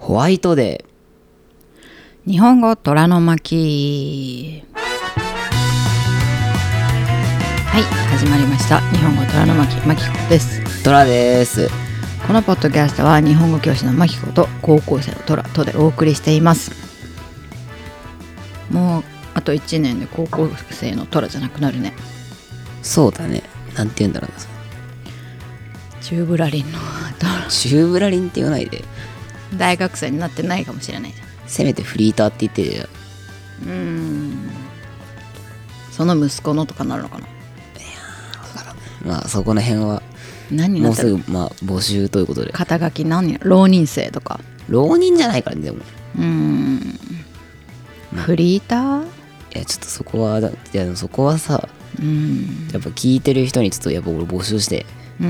ホワイトデ日本語虎の巻。はい、始まりました。日本語虎の巻、まきこです。 ー、トラです。 このポッドキャストは日本語教師のまきこと高校生の虎とでお送りしています。もうあと1年で高校生の虎じゃなくなるね。 そうだね。なんて言うんだろうな。 チューブラリンの虎。 チューブラリンって言わないで。 大学生になってないかもしれないじゃん。 せめてフリーターって言ってるじゃん。 その息子のとかなるのかな。 まあそこの辺は何になってる。 もうすぐ募集ということで。 肩書き何、浪人生とか。 浪人じゃないからね。でもフリーター。 いやちょっとそこはでもそこはさ、やっぱ聞いてる人にちょっとやっぱ俺募集してちょ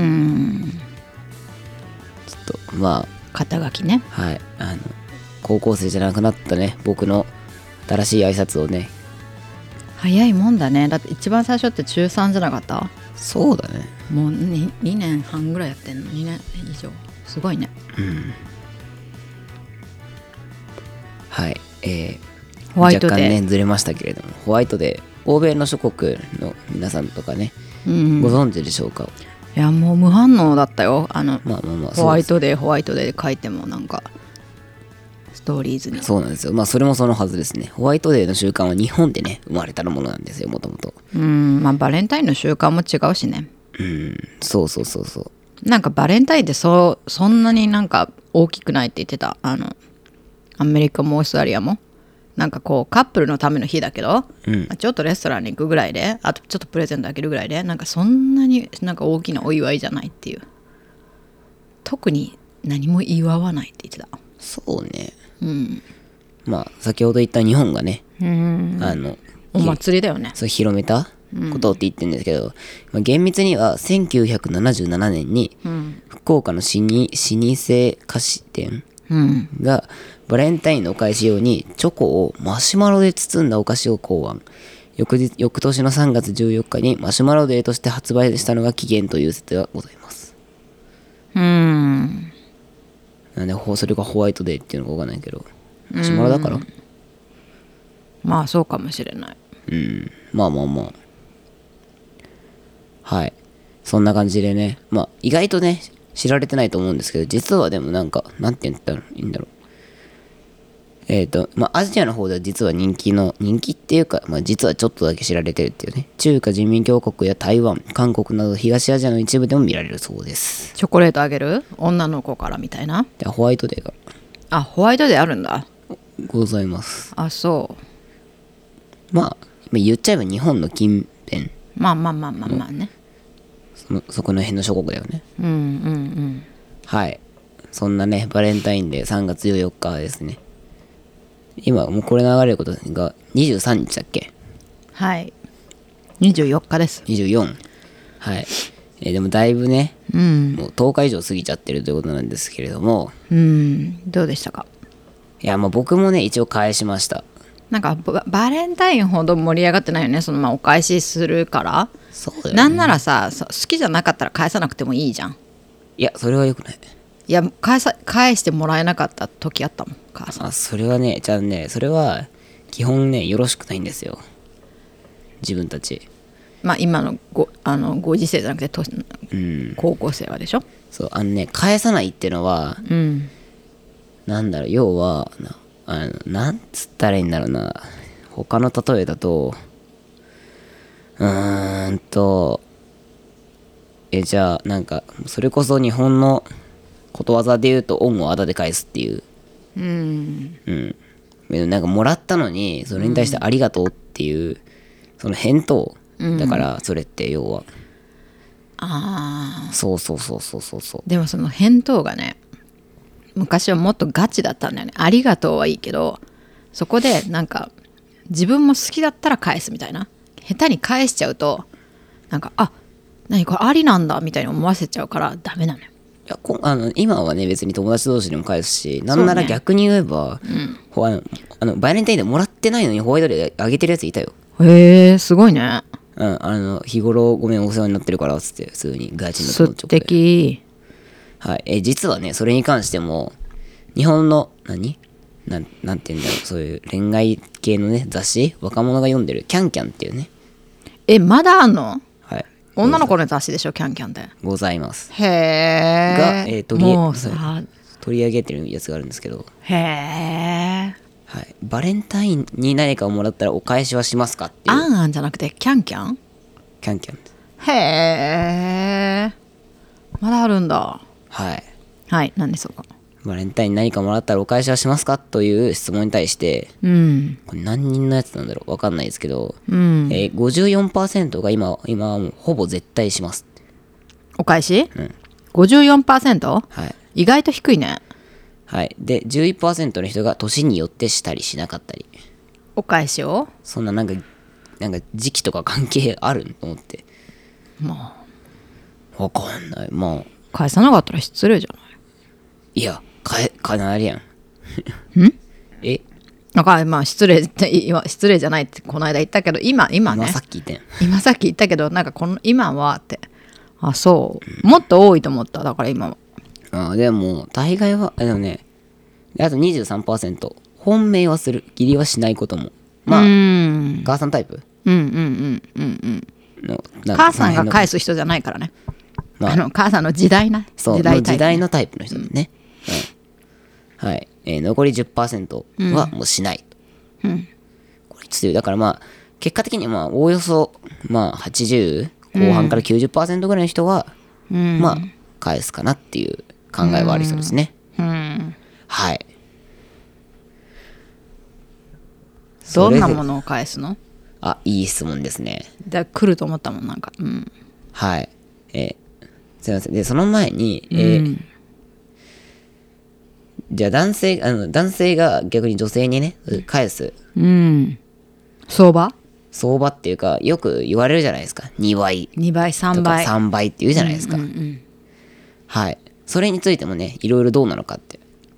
っと肩書きね。 はい高校生じゃなくなったね僕の新しい挨拶をね。 早いもんだね。だって一番最初って中3じゃなかった。 そうだね。 もう 2年半ぐらいやってんの。2年以上。すごいね。 はいホワイトデー、 若干ねずれましたけれども、ホワイトデー、欧米の諸国の皆さんとかね、ご存知でしょうか。 いやもう無反応だったよ。ホワイトデーホワイトデーで書いてもなんかストーリーズに。 そうなんですよ。それもそのはずですね。ホワイトデーの習慣は日本でね生まれたものなんですよ、もともと。 バレンタインの習慣も違うしね。 そうなんかバレンタインってそんなになんか大きくないって言ってた。アメリカもオーストラリアもなんかこうカップルのための日だけど、ちょっとレストランに行くぐらいで、あとちょっとプレゼントあげるぐらいで、なんかそんなになんか大きなお祝いじゃないっていう。特に何も祝わないって言ってた。 そうね。先ほど言った日本がね、 お祭りだよね。 そう広めたことって言ってるんですけど、厳密には1977年に福岡の老舗菓子店がバレンタインのお返し用にチョコをマシュマロで包んだお菓子を考案。翌年の3月14日にマシュマロデーとして発売したのが起源という説がございます。なんでそれがホワイトデーっていうのか分かんないけど、マシュマロだから。 まあそうかもしれない。 はい、そんな感じでね、意外とね知られてないと思うんですけど、実はでもなんて言ったらいいんだろう。アジアの方では実は人気っていうか、実はちょっとだけ知られてるっていうね。中華人民共和国や台湾、韓国など東アジアの一部でも見られるそうです。 チョコレートあげる女の子からみたいな。 でホワイトデーがホワイトデーあるんだ。 ございます。 そう言っちゃえば日本の近辺、 ね。 そこの辺の諸国だよね。はい、そんなねバレンタインデー3月14日ですね。今もうこれ流れることが23日だっけ。 はい、24日です。 24。はい、でもだいぶね、もう10日以上過ぎちゃってるということなんですけれども、 どうでしたか。 いや僕もね一応返しました。 なんかバレンタインほど盛り上がってないよね。お返しするから。 そうだよね。 なんならさ、好きじゃなかったら返さなくてもいいじゃん。 いやそれはよくない。 いや返してもらえなかった時あったもん、母さん。 それはねそれは基本ねよろしくないんですよ、自分たち。 今のご時世じゃなくて高校生はでしょ。 そう返さないっていうのは、要はなんつったらいいんだろうな。他の例えだとじゃあそれこそ日本のことわざで言うと恩をあだで返すっていう。もらったのにそれに対してありがとうっていう、その返答だからそれって要は。そう。 でもその返答がね、昔はもっとガチだったんだよね。ありがとうはいいけど、そこで自分も好きだったら返すみたいな。下手に返しちゃうと何これありなんだみたいに思わせちゃうからダメなのよ。 いや今はね別に友達同士でも返すし、なんなら逆に言えば、バレンタインでもらってないのにホワイトデーあげてるやついたよ。 へえ、すごいね。 日頃ごめんお世話になってるからっつって普通にガチの素敵。 はい、実はねそれに関しても日本のなんていうんだろう、そういう恋愛系のね雑誌、若者が読んでるキャンキャンっていうね、 まだあんの？ はい、 女の子の雑誌でしょ、キャンキャンって。 ございますへえ。 が、 もうさ、 取り上げてるやつがあるんですけど、 へえ。 はい、バレンタインに何かをもらったらお返しはしますかっていう。 あんあんじゃなくてキャンキャン？ キャンキャン。 へえ。まだあるんだ。 はい。 はい、何でしょうか。 バレンタインに何かもらったらお返しはしますかという質問に対して、これ何人のやつなんだろう、わかんないですけど、54% が今はもうほぼ絶対します。 お返し？54%？ はい。 意外と低いね。 はい。で、11% の人が年によってしたりしなかったり。 お返しを？ そんななんか時期とか関係あると思って。 まあ。わかんない。まあ。 返さなかったら失礼じゃない？ いや、かなりやん。え？ まあ失礼じゃないってこの間言ったけど、今ね。 今さっき言ったけど、なんか今はって。あ、そう。もっと多いと思った。だから今は。 でも、大概は、でもね、あと 23%、本命はする。義理はしないことも。まあ、母さんタイプの母さんが返す人じゃないからね。 まあ、 母さんの時代な。 そう、時代のタイプの人だね。はい。残り 10% はもうしない。これ強い。だからまあ、結果的にまあ、おおよそ、まあ、80後半から 90% ぐらいの人は、まあ、返すかなっていう考えはありそうですね。はい。 どんなものを返すの？ いい質問ですね。 来ると思ったもん、なんか。 はい。すいません。で、その前に、じゃあ男性が逆に女性にね、返す。 相場っていうか、よく言われるじゃないですか。2倍。 2倍、3倍。 3倍って言うじゃないですか。はい。それについてもね、いろいろどうなのかって。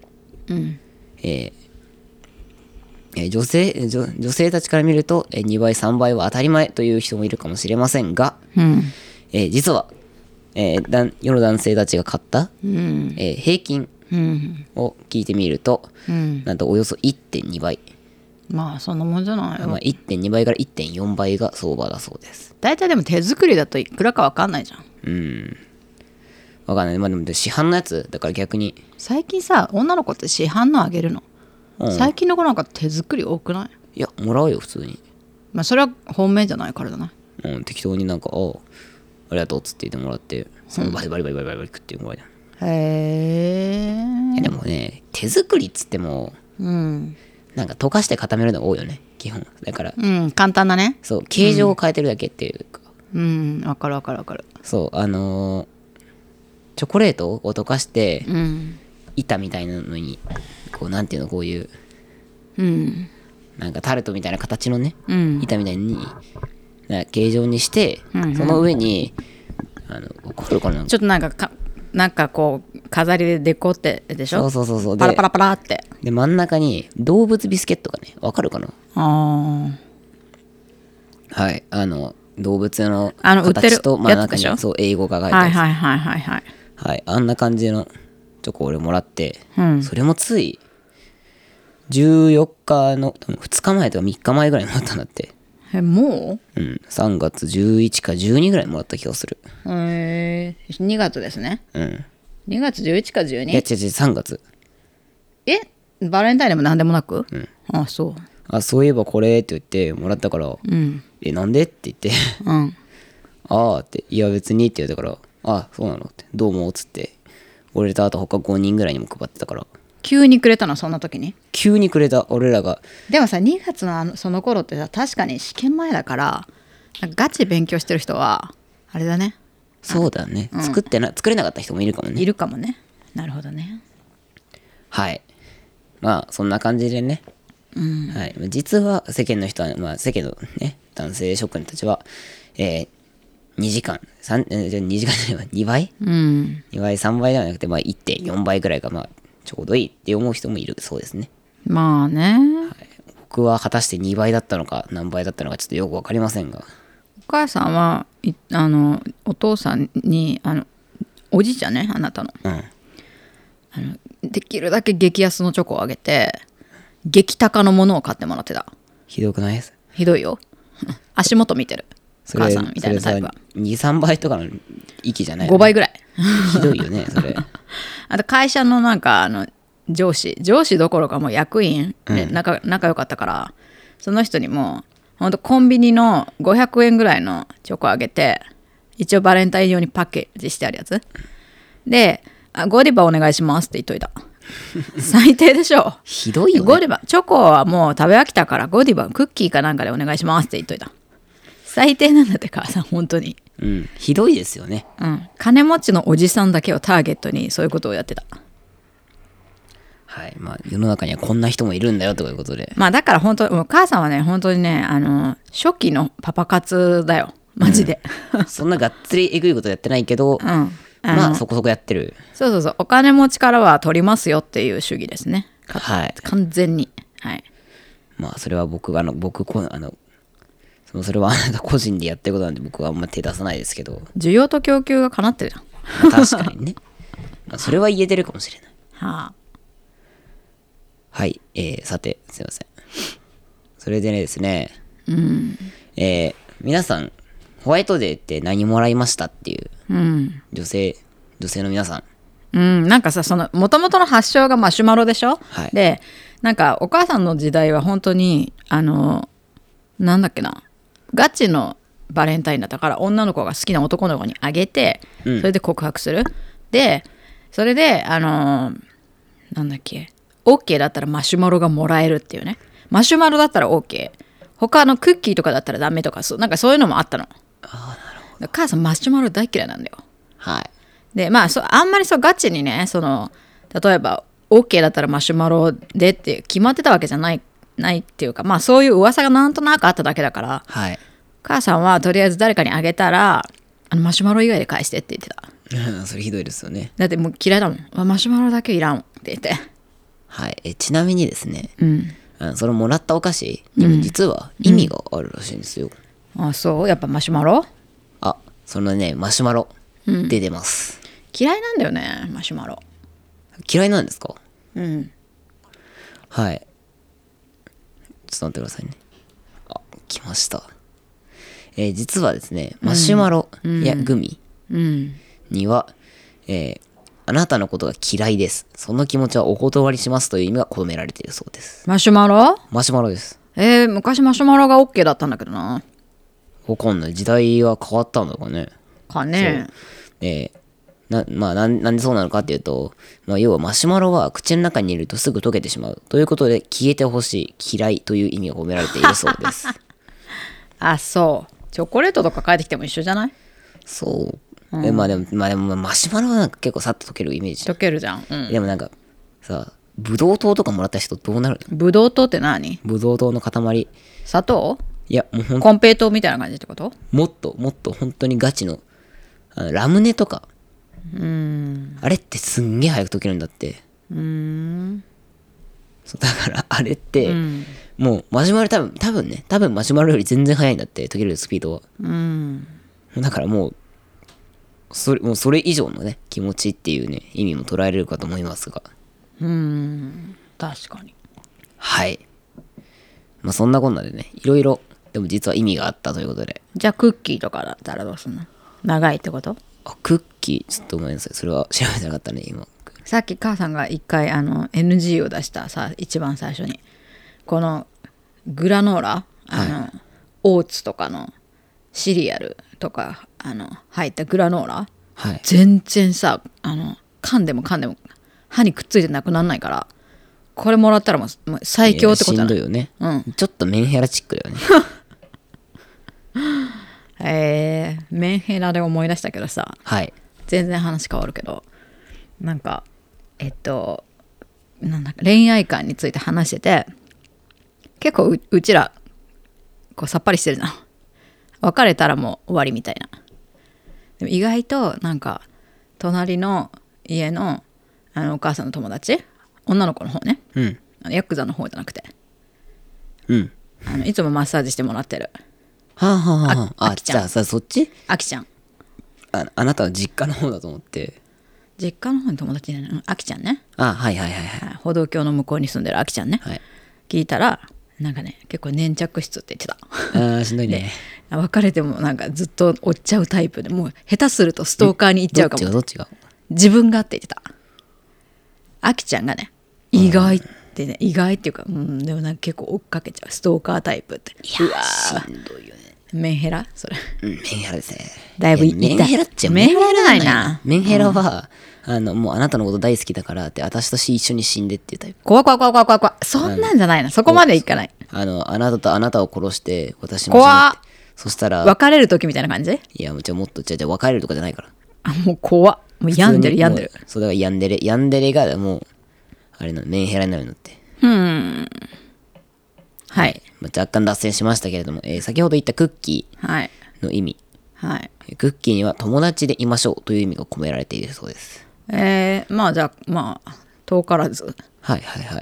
女性たちから見ると、2倍、3倍は当たり前という人もいるかもしれませんが、実は、世の男性たちが買った、平均を聞いてみると、なんとおよそ 1.2 倍。 まあそんなもんじゃないよ。 1.2 倍から 1.4 倍が相場だそうです。 大体でも手作りだといくらか分かんないじゃん。 分かんない。まあでも市販のやつだから逆に。 最近さ、女の子って市販のあげるの。最近の子なんか手作り多くない？ いや、もらうよ普通に。 まあそれは本命じゃないからだな。 適当になんかありがとうっつって言ってもらって、そのバリバリバリバリバリバリ食ってもらえた。 へえ。 でもね、手作りっつっても、なんか溶かして固めるのが多いよね、基本。だから、 簡単だね。 そう、形状を変えてるだけっていうか。 わかるわかるわかる。 そう、チョコレートを溶かして、板みたいなのに、こう、なんていうの、こういう、なんかタルトみたいな形のね、板みたいに、形状にして、その上に、これちょっとなんかこう飾りでデコってでしょ。 そうパラパラパラって。 で真ん中に動物ビスケットがね、わかるかな。はい、動物の形と真ん中にそう英語が書いてある。はい、あんな感じのチョコを俺もらって、それもつい14日の2日前とか3日前ぐらいにもらったんだって。 もう3月11か12ぐらいもらった気がする。 2月ですね。2月11か 12？ いや違う3月。 バレンタインでも何でもなく？ そういえばこれって言ってもらったから、なんでって言ってって、いや別にって言ったから、そうなのって、どうもっつって、俺とあと他5人ぐらいにも配ってたから。 急にくれたの？そんな時に急にくれた。俺らがでもさ、2月のその頃ってさ、確かに試験前だから、ガチ勉強してる人はあれだね。 そうだね、作れなかった人もいるかもね。 いるかもね。なるほどね。 はい、まあそんな感じでね、はい、実は世間の人は、世間のね男性諸君たちは、2時間2時間じゃないわ、2倍、2倍3倍ではなくて、1.4 倍ぐらいがちょうどいいって思う人もいるそうですね。 まあね、 僕は果たして2倍だったのか何倍だったのかちょっとよく分かりませんが、 お母さんはお父さんにおじいちゃんね、あなたの、 できるだけ激安のチョコをあげて激高のものを買ってもらってた。 ひどくないです？ ひどいよ足元見てるそれ母さんみたいなタイプは。 23倍とかの域じゃない、 5倍ぐらいひどいよねそれあと会社のなんか上司どころかもう役員で仲良かったから、その人にもほんとコンビニの500円ぐらいのチョコあげて、一応バレンタイン用にパッケージしてあるやつで、ゴディバお願いしますって言っといた最低でしょ。 ひどいよね。 ゴディバチョコはもう食べ飽きたからゴディバクッキーかなんかでお願いしますって言っといた。最低なんだって母さん本当に。 ひどいですよね。 金持ちのおじさんだけをターゲットにそういうことをやってた。 はい、まあ世の中にはこんな人もいるんだよということで、 まあだから本当お母さんはね本当にね初期のパパ活だよマジで、 そんながっつりえぐいことやってないけど、まあそこそこやってる。 そうお金持ちからは取りますよっていう主義ですね。 はい、 完全に。はい。 まあそれはそれはあなた個人でやってることなんで僕はあんま手出さないですけど、 需要と供給がかなってるじゃん。 確かにねまあそれは言えてるかもしれない。はい、さてすいません。それでねですね、皆さんホワイトデーって何もらいましたっていう、女性の皆さん、 なんかさその元々の発祥がマシュマロでしょ、 はい、 でなんかお母さんの時代は本当になんだっけな、ガチのバレンタインだったから女の子が好きな男の子にあげて、それで告白する。でそれでなんだっけ、 OK だったらマシュマロがもらえるっていうね。マシュマロだったら OK、 他のクッキーとかだったらダメとか、なんかそういうのもあったの。 なるほど。母さんマシュマロ大嫌いなんだよ。 はい。 でまああんまりガチにね例えば OK だったらマシュマロでって決まってたわけじゃないっていうか、まあそういう噂がなんとなくあっただけだから、 はい、 母さんはとりあえず誰かにあげたらマシュマロ以外で返してって言ってた。 それひどいですよね。 だってもう嫌いだもん。マシュマロだけいらんって言って。 はい。ちなみにですね、そのもらったお菓子にも実は意味があるらしいんですよ。 あ、そうやっぱマシュマロ？ そのねマシュマロで出ます、 嫌いなんだよねマシュマロ。 嫌いなんですか？はい。ちょっと待ってくださいね。来ました。実はですね、マシュマロやグミには、あなたのことが嫌いです。その気持ちはお断りしますという意味が込められているそうです。 マシュマロ？ マシュマロです。 昔マシュマロが OK だったんだけどな。 わかんない。時代は変わったのかね。 かね。 なんでそうなのかっていうと、要はマシュマロは口の中に入れるとすぐ溶けてしまうということで、消えてほしい、嫌いという意味が込められているそうです。 そう。チョコレートとか帰ってきても一緒じゃない？ そう。でもマシュマロはなんか結構さっと溶けるイメージ。 溶けるじゃん。 でもなんかさ、ブドウ糖とかもらった人どうなるの？ ブドウ糖って何？ ブドウ糖の塊。 砂糖？ いやもうコンペイトーみたいな感じってこと？もっと本当にガチのラムネとか。あれってすんげえ早く溶けるんだって。そうだからあれって、もうマシュマロ多分マシュマロより全然早いんだって、溶けるスピードは。だからもうそれ以上のね気持ちっていうね意味も捉えられるかと思いますが。 確かに。 はい。そんなこんなでね、いろいろでも実は意味があったということで。 じゃあクッキーとかだったらどうすんの？長いってこと？ クッキーちょっとごめんなさい、それは調べてなかったね今。 さっき母さんが一回NG を出したさ、一番最初にこのグラノーラ、オーツとかのシリアルとか入ったグラノーラ、全然さ噛んでも歯にくっついてなくならないから、これもらったらもう最強ってことだね。 しんどいよね、ちょっとメンヘラチックだよねメンヘラで思い出したけどさ、全然話変わるけど、なんかなんだか恋愛観について話してて、結構うちらこうさっぱりしてるじゃん。別れたらもう終わりみたいな。でも意外となんか隣の家のお母さんの友達、女の子の方ね、ヤクザの方じゃなくて、いつもマッサージしてもらってるあきちゃん。じゃあさ、そっちあきちゃん。 あなたの実家の方だと思って。 実家の方に友達いないの、あきちゃんね、 あ、はいはいはいはい。 歩道橋の向こうに住んでるあきちゃんね、 はい。 聞いたらなんかね結構粘着質って言ってた。 あーしんどいね。 別れてもなんかずっと追っちゃうタイプで、もう下手するとストーカーに行っちゃうかも。 どっちが自分がって言ってた。あきちゃんがね意外ってね、意外っていうか、でもなんか結構追っかけちゃうストーカータイプって。うわしんどいよね。 メンヘラそれ。 メンヘラですね。 だいぶ痛い。 メンヘラっちゃメンヘラじゃないな。 メンヘラは、もうあなたのこと大好きだからって私と一緒に死んでっていうタイプ。 怖い。そんなんじゃないな。そこまでいかない。 あなたとあなたを殺して私も死ぬって。 怖っ。 そしたら、 別れる時みたいな感じ？ いや、もっと、じゃ別れるとかじゃないから。 あ、もう怖っ。もう病んでる。 そう、だからヤンデレがもう、あれの、メンヘラになるのって。 はい。 若干脱線しましたけれども、先ほど言ったクッキはい。 ーの意味。 はい。 クッキーには友達でいましょうという意味が込められているそうです。 まあじゃあ遠からず。 はいはいはい。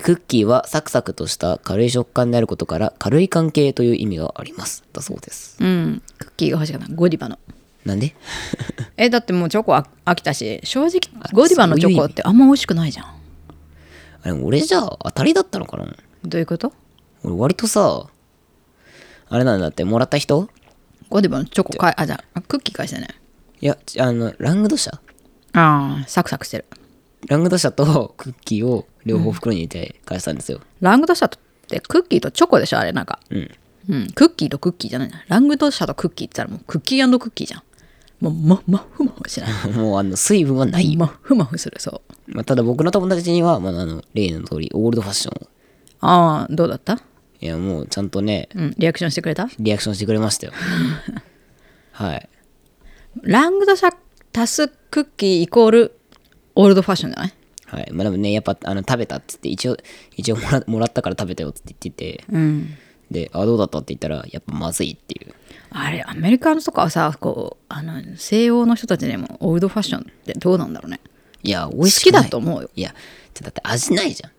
クッキーはサクサクとした軽い食感であることから軽い関係という意味がありますだそうです。 クッキーが欲しかった。ゴディバの。 なんでだってもうチョコ飽きたし、正直ゴディバのチョコってあんま美味しくないじゃん。 あれ俺じゃあ当たりだったのかな。 どういうこと？ 俺割とさ、あれなんだって、もらった人ゴディバのチョコじゃあクッキー返してね。 いや、ラングドシャサクサクしてる。 ラングドシャとクッキーを両方袋に入れて返したんですよ。 ラングドシャってクッキーとチョコでしょあれなんか。クッキーとクッキーじゃないな。ラングドシャとクッキーって言ったらもうクッキー&クッキーじゃん。もうマフマフしないもう水分はないよ。 マフマフする。そう。 ただ僕の友達には、例の通りオールドファッションを。 どうだった？ いや、もうちゃんとね、 リアクションしてくれた？ リアクションしてくれましたよ。はい。 ラングドシャ足すクッキーイコールオールドファッションじゃない？ はい。でもね、やっぱ食べたって言って、一応もらったから食べたよって言ってて、で、どうだったって言ったら、やっぱまずいっていう。 あれアメリカのとかはさ、こう西洋の人たちでもオールドファッションってどうなんだろうね。 いや、美味しくない。 好きだと思うよ。 いや、だって味ないじゃん。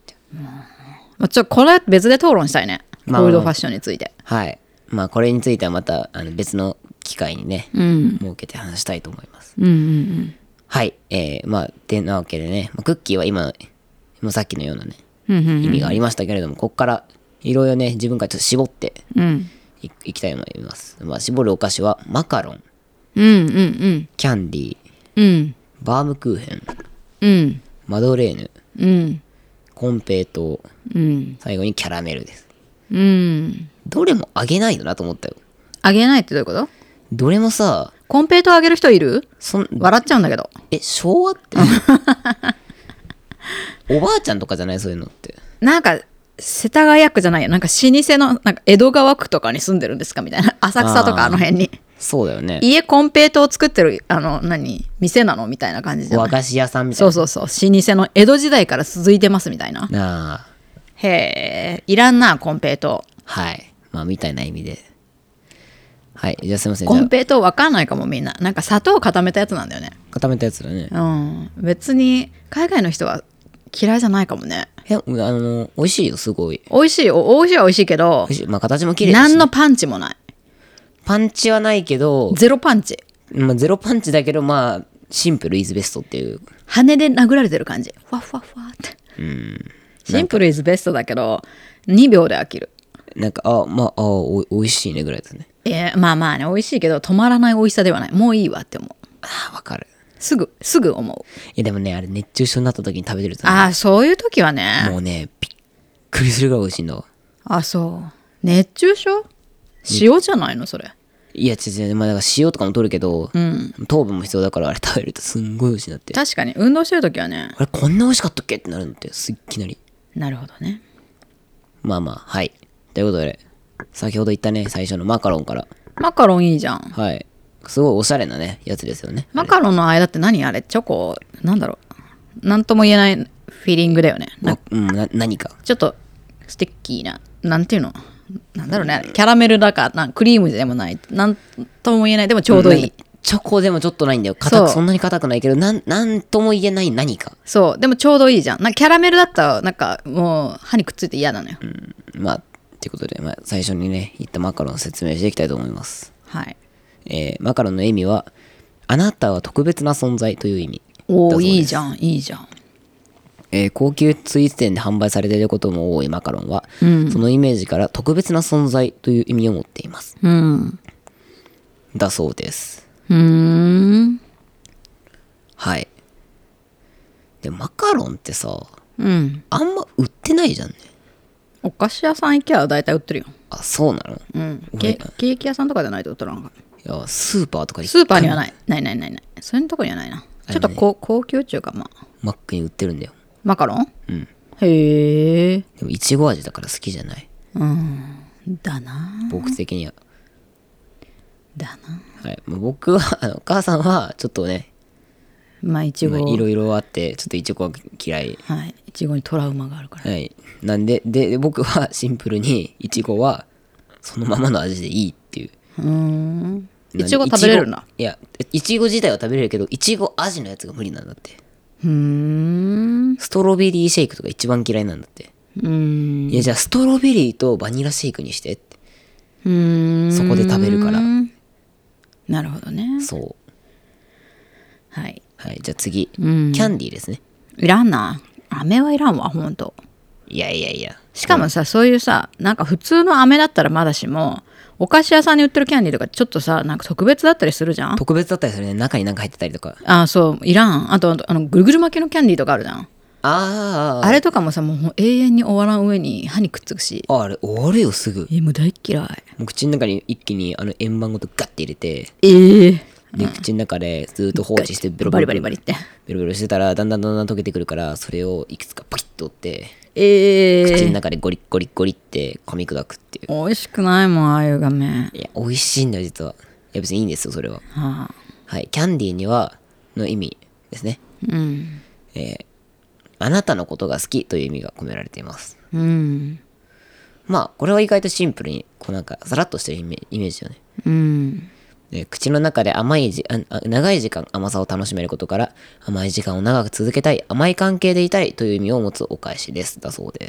これ別で討論したいね、オールドファッションについて。 はい。これについてはまた別の機会にね、設けて話したいと思います。はい。てなわけでね、クッキーは今さっきのようなね、意味がありましたけれども、ここからいろいろね、自分からちょっと絞っていきたいと思います。絞るお菓子はマカロン、キャンディー、バームクーヘン、マドレーヌ、コンペイトー、最後にキャラメルです。どれもあげないのなと思ったよ。 あげないってどういうこと？ どれもさ、 コンペイトーあげる人いる？笑っちゃうんだけど。 昭和っておばあちゃんとかじゃないそういうのって。 なんか世田谷区じゃないよ、なんか老舗のなんか江戸川区とかに住んでるんですかみたいな、浅草とかの辺に。 そうだよね。 家コンペイトーを作ってる店なのみたいな感じじゃない？ 和菓子屋さんみたいな。 そう老舗の江戸時代から続いてますみたいな。へえ、いらんなコンペイトー。 はい、みたいな意味で。はい、じゃあすいません。 コンペイトーわかんないかもみんな。なんか砂糖固めたやつなんだよね。 固めたやつだね。 別に海外の人は嫌いじゃないかもね。 美味しいよ、すごい。 美味しいは美味しいけど、 形も綺麗だし、 何のパンチもない。 パンチはないけど、 ゼロパンチ。 ゼロパンチだけど、シンプルイズベストっていう。 羽で殴られてる感じ。フワフワフワって。シンプルイズベストだけど、2秒で飽きる。 なんか、美味しいねぐらいですね。 ね、美味しいけど、止まらない美味しさではない。もういいわって思う。 わかる。 すぐ思う。 いやでもね、あれ熱中症になった時に食べてると、 ね、そういう時はね、 もうね、びっくりするぐらい美味しいんだわ。 そう熱中症？塩じゃないのそれ？ いや違う、だから塩とかも取るけど、糖分も必要だから、あれ食べるとすんごい美味しいなって。 確かに運動してる時はね、 あれこんな美味しかったっけってなるのって、いきなり。 なるほどね。 はい。ということで、先ほど言ったね、最初のマカロンから。 マカロンいいじゃん。 はい。すごいおしゃれなね、やつですよね。 マカロンの間って何あれ？チョコ、なんだろう。なんとも言えないフィーリングだよね。 何か。 ちょっとスティッキーな、なんていうの？なんだろうね。キャラメルだか、クリームでもない。なんとも言えない。でもちょうどいい。 チョコでもちょっとないんだよ。そんなに硬くないけど、なんとも言えない何か。 そう。でもちょうどいいじゃん。キャラメルだったら、もう歯にくっついて嫌なのよ。 ということで、最初にね、言ったマカロンを説明していきたいと思います。 はい。 マカロンの意味は、 あなたは特別な存在という意味だおお、 そうです。 いいじゃんいいじゃん。 高級スイーツ店で販売されていることも多いマカロンは、そのイメージから特別な存在という意味を持っています。だそうです。はい。でマカロンってさ、あんま売ってないじゃんね。 お菓子屋さん行けば大体売ってるよ。 あ、そうなの？ ケーキ屋さんとかじゃないと売ってるのか。 いや、スーパーとかスーパーにはないそういうとこにはないな。ちょっと高級中か。 マックに売ってるんだよ。 マカロン？へえ。 でもいちご味だから好きじゃない。 だな。 僕的には。 だな。 はい。僕はお母さんはちょっとね、 いちごいろいろあってちょっといちごは嫌い。 はい。いちごにトラウマがあるから。 はい。なんで僕はシンプルにいちごはそのままの味でいいっていう。 いちご食べれるんだ。 いや、いちご自体は食べれるけどいちご味のやつが無理なんだって。ストロベリーシェイクとか一番嫌いなんだって。いや、じゃあストロベリーとバニラシェイクにしてって。そこで食べるから。 なるほどね。 そう。 はい。 はい、じゃあ次、キャンディーですね。 いらんな。飴はいらんわ、ほんと。 いやいやいや。 しかもさ、そういうさ、なんか普通の飴だったらまだしも、お菓子屋さんに売ってるキャンディーとかちょっとさ、なんか特別だったりするじゃん。 特別だったりするね。中になんか入ってたりとか。 あ、そう、いらん。あとぐるぐる巻きのキャンディーとかあるじゃん。 あれとかもさ、もう永遠に終わらん上に歯にくっつくし。 あれ終わるよすぐ。 もう大っ嫌い。 もう口の中に一気に円盤ごとガッて入れて、で口の中でずっと放置してベロベロバリバリってベロベロしてたらだんだん溶けてくるから、それをいくつかパキッと折って、口の中でゴリッゴリッゴリって噛み砕くっていう。 美味しくないもん、ああいう画面。 いや美味しいんだよ実は。いや別にいいんですよそれは。 ははい、キャンディーにはの意味ですね。あなたのことが好きという意味が込められています。まあこれは意外とシンプルにこうなんかさらっとしてるイメージよね。口の中で長い時間甘さを楽しめることから、甘い時間を長く続けたい、甘い関係でいたいという意味を持つお返しです。だそうです。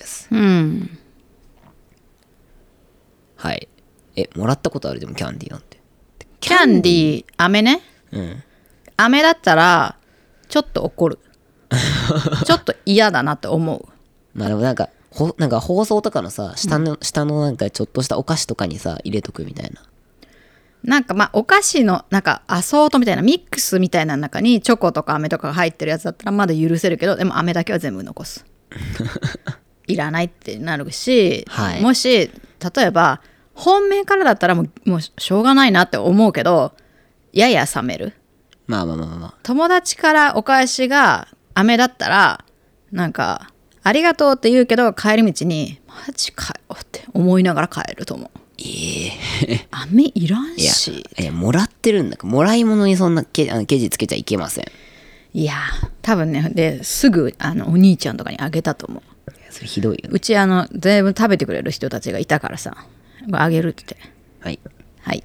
はい。もらったことある？でもキャンディーなんて。 キャンディー、飴ね。飴だったらちょっと怒る。ちょっと嫌だなって思う。 まあでもなんか包装とかのさ、下のなんかちょっとしたお菓子とかにさ入れとくみたいな。 なんかお菓子のなんかアソートみたいなミックスみたいな中にチョコとか飴とかが入ってるやつだったらまだ許せるけど、でも飴だけは全部残す。いらないってなるし、もし例えば本命からだったらもうしょうがないなって思うけど、やや冷める。 まあ友達からお返しが飴だったらなんかありがとうって言うけど、帰り道にマジかよって思いながら帰ると思う。飴いらんし。 いやもらってるんだから、もらい物にそんなケジつけちゃいけません。 いや多分ね、ですぐお兄ちゃんとかにあげたと思う。 それひどいよね。 うち全部食べてくれる人たちがいたからさ、あげるって言って。はい。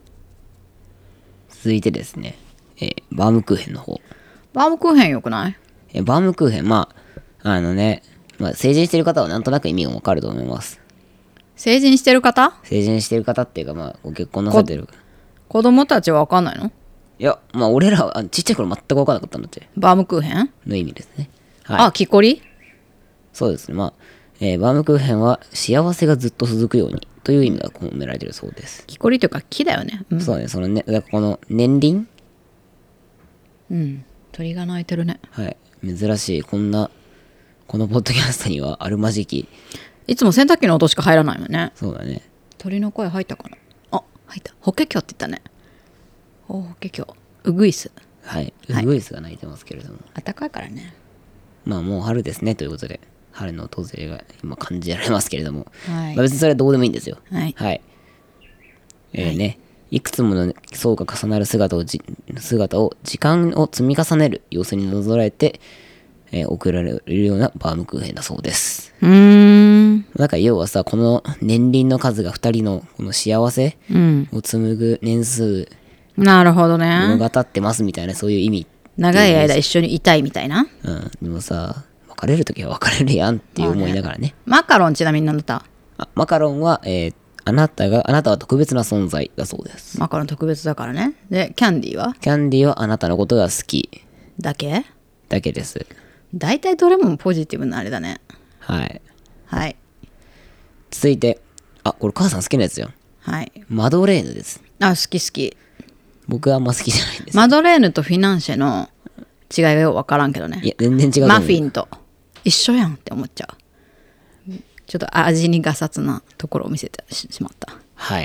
続いてですね、バームクーヘンの方。 バームクーヘンよくない？ バームクーヘン、成人してる方はなんとなく意味がわかると思います。 成人してる方？ 成人してる方っていうかご結婚なさってる。 子供たちはわかんないの？ いや俺らはちっちゃい頃全くわかんなかったんだって。 バームクーヘンの意味ですね。 木こり？ そうですね。バームクーヘンは幸せがずっと続くようにという意味が込められているそうです。 木こりというか木だよね。 そうね。だからこの年輪。 鳥が鳴いてるね。 はい。珍しい。このポッドキャストにはあるまじき。 いつも洗濯機の音しか入らないもんね。 そうだね。 鳥の声入ったかな。入った。法華経って言ったね。法華経。ウグイス。 はい。ウグイスが鳴いてますけれども。 暖かいからね。 もう春ですねということで、春の訪れが今感じられますけれども、別にそれはどうでもいいんですよ。いくつもの層が重なる姿を時間を積み重ねる様子になぞらえて、送られるようなバームクーヘンだそうです。だから要はさ、この年輪の数が2人のこの幸せを紡ぐ年数、 なるほどね。 物語ってますみたいな、そういう意味。 長い間一緒にいたいみたいな。 でもさ、別れるときは別れるやんって思いながらね。 マカロンちなみに何だった？ マカロンは、 あなたは特別な存在だそうです。 マカロン特別だからね。でキャンディーはキャンディーはあなたのことが好きだけです。 大体どれもポジティブなあれだね。 はい。 はい。 続いて、これ母さん好きなやつじゃん。 はい。 マドレーヌです。 好き好き。 僕はあんま好きじゃないんです。 マドレーヌとフィナンシェの違いはよく分からんけどね。 いや全然違う。 マフィンと一緒やんって思っちゃう。ちょっと味にガサツなところを見せてしまった。 はい。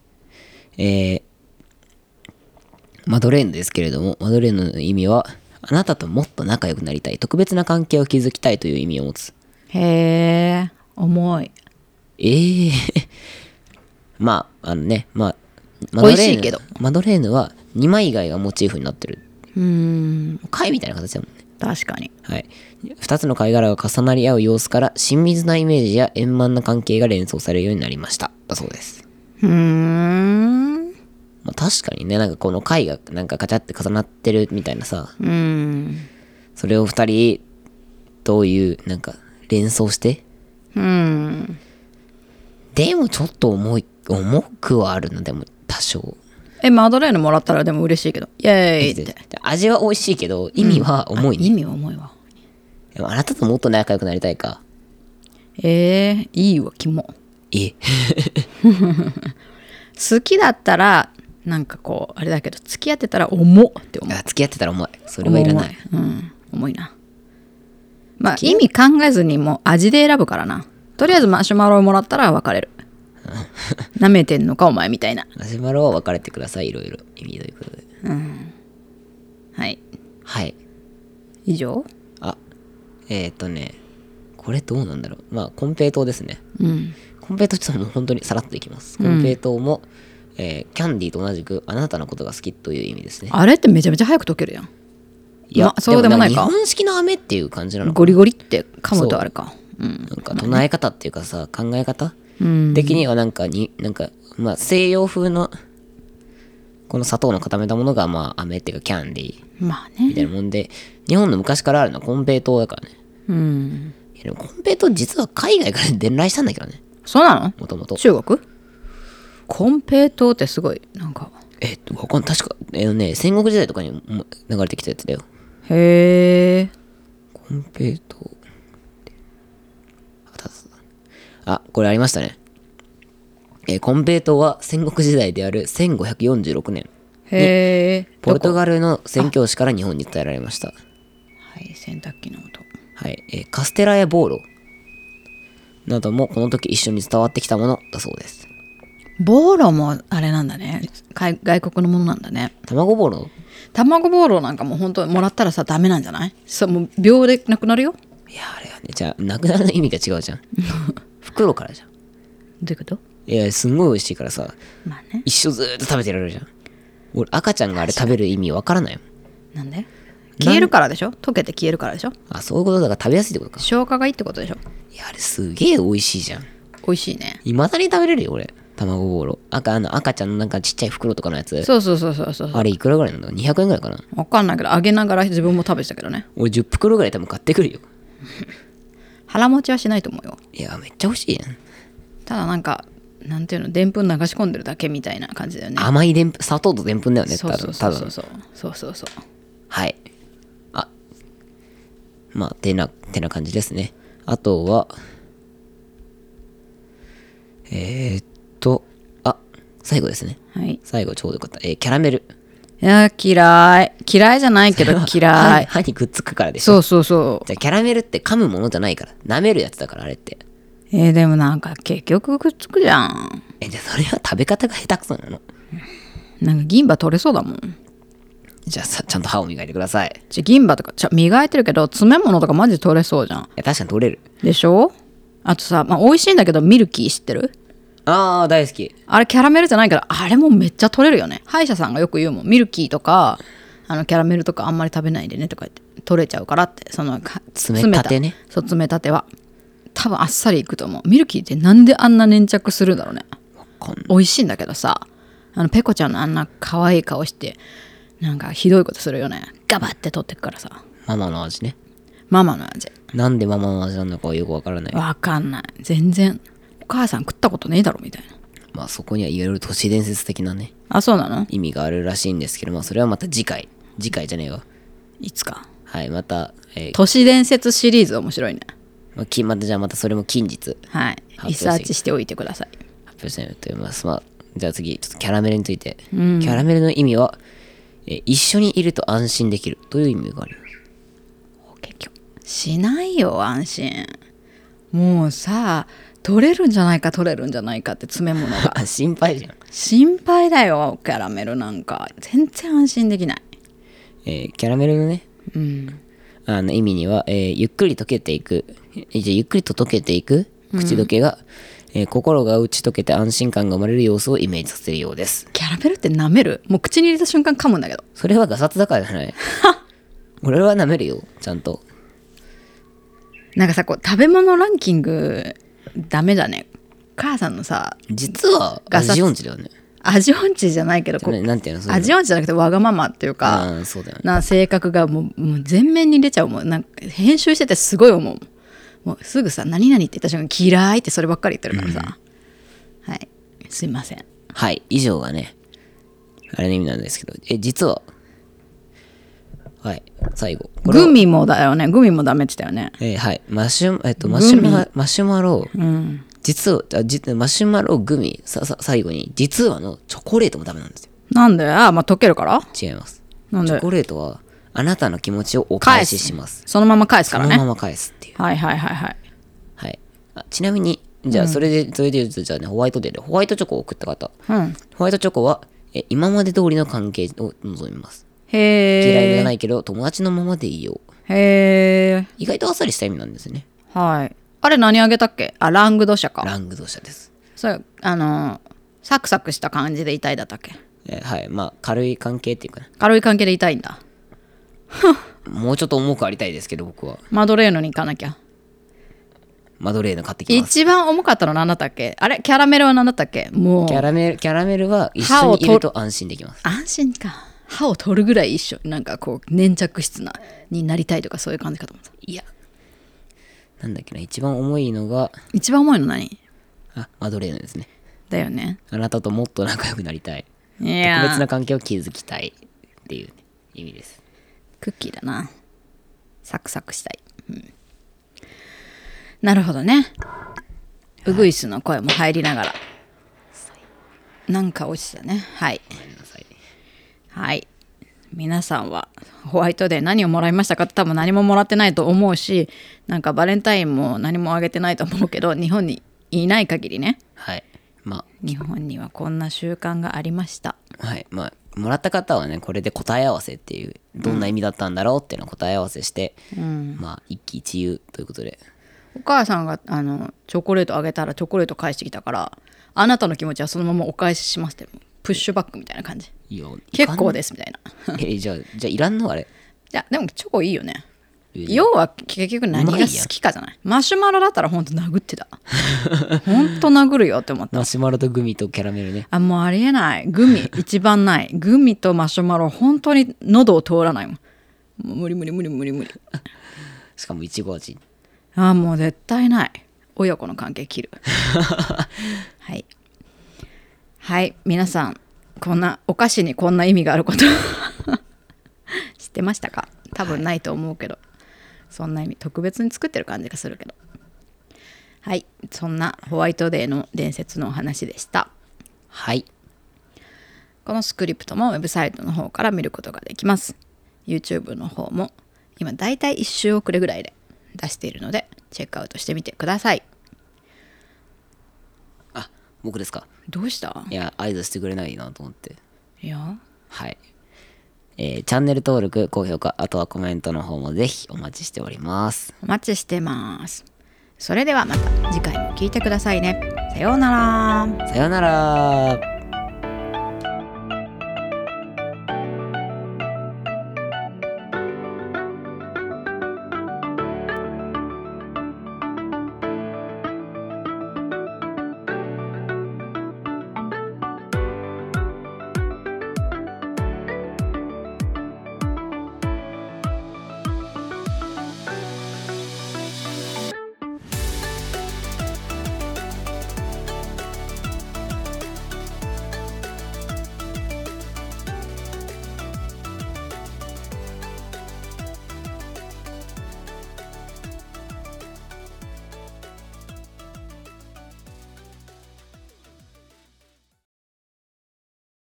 マドレーヌですけれども、マドレーヌの意味は、あなたともっと仲良くなりたい、特別な関係を築きたいという意味を持つ。 へえ、重い。 まあ、マ美味しいけど。 マドレーヌは2枚貝がモチーフになってる。貝みたいな形だもんね。 確かに。 はい。2つの貝殻が重なり合う様子から親密なイメージや円満な関係が連想されるようになりました。だそうです。確かにね、なんかこの貝がなんかカチャって重なってるみたいなさ。それを2人どういうなんか連想して。でもちょっと重くはあるな、でも多少。 マドレーヌもらったらでも嬉しいけど、イエーイって。 味は美味しいけど意味は重いね。 意味は重いわ。 でもあなたともっと仲良くなりたいか。 いいわ、キモ。 好きだったらなんかこうあれだけど、付き合ってたら重って思う。 付き合ってたら重い。それはいらない。 重いな。まあ意味考えずにもう味で選ぶからな。とりあえずマシュマロをもらったら別れる。舐めてんのかお前みたいな。 マシュマロは別れてください。いろいろ意味ということで。はい。 以上。 これどうなんだろう。まあコンペイトーですね。コンペイトーちょっともう本当にさらっといきます。コンペイトーも、キャンディーと同じくあなたのことが好きという意味ですね。 あれってめちゃめちゃ早く溶けるやん。 いや、 そうでもないか。 日本式の飴っていう感じなのかな。 ゴリゴリって噛むとあれか。 なんか唱え方っていうかさ、考え方的にはなんかまあ西洋風のこの砂糖の固めたものがまあ飴っていうかキャンディーみたいなもんで、日本の昔からあるのはコンペイトーだからね。いやでもコンペイトー実は海外から伝来したんだけどね。 そうなの？ もともと中国？コンペイトーってすごいなんか確か戦国時代とかにも流れてきたやつだよ。 へえ。 コンペイトーこれありましたね。コンペイトーは戦国時代である1546年にポルトガルの宣教師から日本に伝えられました。 洗濯機の音。 カステラやボーロなどもこの時一緒に伝わってきたものだそうです。 ボーロもあれなんだね。外国のものなんだね。 卵ボーロなんかもう本当もらったらさダメなんじゃない？もう秒でなくなるよ。 いやあれはね、じゃあなくなるの意味が違うじゃん。袋からじゃん。 どういうこと？ いやすんごい美味しいからさ、一生ずーっと食べてられるじゃん。俺赤ちゃんがあれ食べる意味わからないもん。 なんで？消えるからでしょ？溶けて消えるからでしょ？ そういうことだから食べやすいってことか。 消化がいいってことでしょ？ いやあれすげえ美味しいじゃん。 美味しいね。 未だに食べれるよ俺。卵ボーロ赤ちゃんのなんかちっちゃい袋とかのやつ。 そうあれいくらぐらいなの？ 200 円ぐらいかな。 わかんないけどあげながら自分も食べてたけどね。 俺10袋ぐらい多分買ってくるよ。 腹持ちはしないと思うよ。 いやめっちゃ美味しいやん。 ただなんかなんていうの、でんぷん流し込んでるだけみたいな感じだよね。 甘いでんぷん、砂糖とでんぷんだよね。 そう。 はい。まあてな感じですね。あとは最後ですね。最後ちょうどよかった。キャラメル。 いや嫌いじゃないけど嫌い。 歯にくっつくからでしょ。 そう。 じゃあキャラメルって噛むものじゃないから、舐めるやつだからあれって。 でもなんか結局くっつくじゃん。 じゃあそれは食べ方が下手くそなの？ なんか銀歯取れそうだもん。 じゃあちゃんと歯を磨いてください。 銀歯とか磨いてるけど詰め物とかマジ取れそうじゃん。 確かに取れるでしょ。あとさ、美味しいんだけどミルキー知ってる？ 大好き。 あれキャラメルじゃないからあれもめっちゃ取れるよね。歯医者さんがよく言うもん。ミルキーとかキャラメルとかあんまり食べないでねとか言って取れちゃうからって。 詰めたてね。 そう、詰めたては多分あっさりいくと思う。ミルキーってなんであんな粘着するんだろうね。美味しいんだけどさ、ペコちゃんのあんな可愛い顔してなんかひどいことするよね。ガバって取ってくからさ。 ママの味ね。 ママの味。 なんでママの味なのかはよくわからない。 わかんない。全然お母さん食ったことねえだろみたいな。 まあそこにはいろいろ都市伝説的なねあ、そうなの？ 意味があるらしいんですけど、まあそれはまた次回じゃねえわ。 いつか。 はいまた、 都市伝説シリーズ面白いね。 またじゃあまたそれも近日はい。リサーチしておいてください。 発表したいと思います。まあじゃあ次ちょっとキャラメルについて、キャラメルの意味は、一緒にいると安心できるという意味があります。 結局しないよ安心。もうさ取れるんじゃないかって詰め物が心配じゃん。 心配だよキャラメルなんか全然安心できない。 キャラメルのね、意味には、ゆっくりと溶けていく口どけが、心が打ち解けて安心感が生まれる様子をイメージさせるようです。 キャラメルって舐める？もう口に入れた瞬間噛むんだけど。 それはガサツだからじゃない俺は舐めるよちゃんと。 なんかさこう食べ物ランキングダメだね。母さんのさ実は味音痴だよね。 味音痴じゃないけどなんていうの味音痴じゃなくてわがままっていうか、 そうだよね、 な性格がもう全面に出ちゃう。もうなんか編集しててすごい思う。もうすぐさ何々って言った瞬間嫌いってそればっかり言ってるからさ、はいすいません。 はい以上がねあれの意味なんですけど、実ははい最後グミもだよね。グミもダメって言ったよね。 はいマシュマロ、実はマシュマログミ最後に実はのチョコレートもダメなんですよ。 なんで？まあ溶けるから？ 違います。 なんで？ チョコレートはあなたの気持ちをお返しします。 そのまま返すからね。 そのまま返すっていう。 はいはい。ちなみにじゃあそれで言うとじゃあねホワイトデーでホワイトチョコを送った方、ホワイトチョコは今まで通りの関係を望みます。嫌いじゃないけど友達のままでいいよ。意外とあっさりした意味なんですね。 はい。あれ何あげたっけ？ラングドシャか。 ラングドシャです。 それサクサクした感じで痛いだったっけ？ はいまあ軽い関係っていうかね。 軽い関係で痛いんだ。 もうちょっと重くありたいですけど僕はマドレーヌに行かなきゃ。 マドレーヌ買ってきます。 一番重かったの何だったっけ？あれキャラメルは何だったっけ？もうキャラメルは一緒にいると安心できます。 安心か。歯を取るぐらい一緒なんかこう粘着質になりたいとかそういう感じかと思った。 いやなんだっけな一番重いのが一番重いの何？ マドレーヌですね。 だよね。 あなたともっと仲良くなりたい。特別な関係を築きたいっていう、ね、意味です。 クッキーだな。サクサクしたい。なるほどね。ウグイスの声も入りながら。なんか落ちたね。はい。はい。皆さんはホワイトデー何をもらいましたか？多分何ももらってないと思うし、なんかバレンタインも何もあげてないと思うけど、日本にいない限りね。 はい。 日本にはこんな習慣がありました。 はい。もらった方はねこれで答え合わせっていうどんな意味だったんだろうっていうのを答え合わせして、一喜一憂ということで。 お母さんがチョコレートあげたらチョコレート返してきたから、あなたの気持ちはそのままお返ししますってプッシュバックみたいな感じ。結構ですみたいな。 じゃあいらんのあれ。 いやでもチョコいいよね。要は結局何が好きかじゃない。マシュマロだったらほんと殴ってた。ほんと殴るよって思った。 マシュマロとグミとキャラメルね。 もうありえない。グミ一番ない。グミとマシュマロ本当に喉を通らないもん。もう無理。 しかもいちご味。 もう絶対ない。親子の関係切る。はい皆さんこんなお菓子にこんな意味があること知ってましたか？多分ないと思うけど、そんな意味特別に作ってる感じがするけど。はい、そんなホワイトデーの伝説のお話でした。 はい。 このスクリプトもウェブサイトの方から見ることができます。 YouTube の方も今だいたい1週遅れぐらいで出しているのでチェックアウトしてみてください。 僕ですか？ どうした？ いや合図してくれないなと思って。 いやはい、チャンネル登録高評価あとはコメントの方もぜひお待ちしております。 お待ちしてます。それではまた次回も聞いてくださいね。さようなら。 さようなら。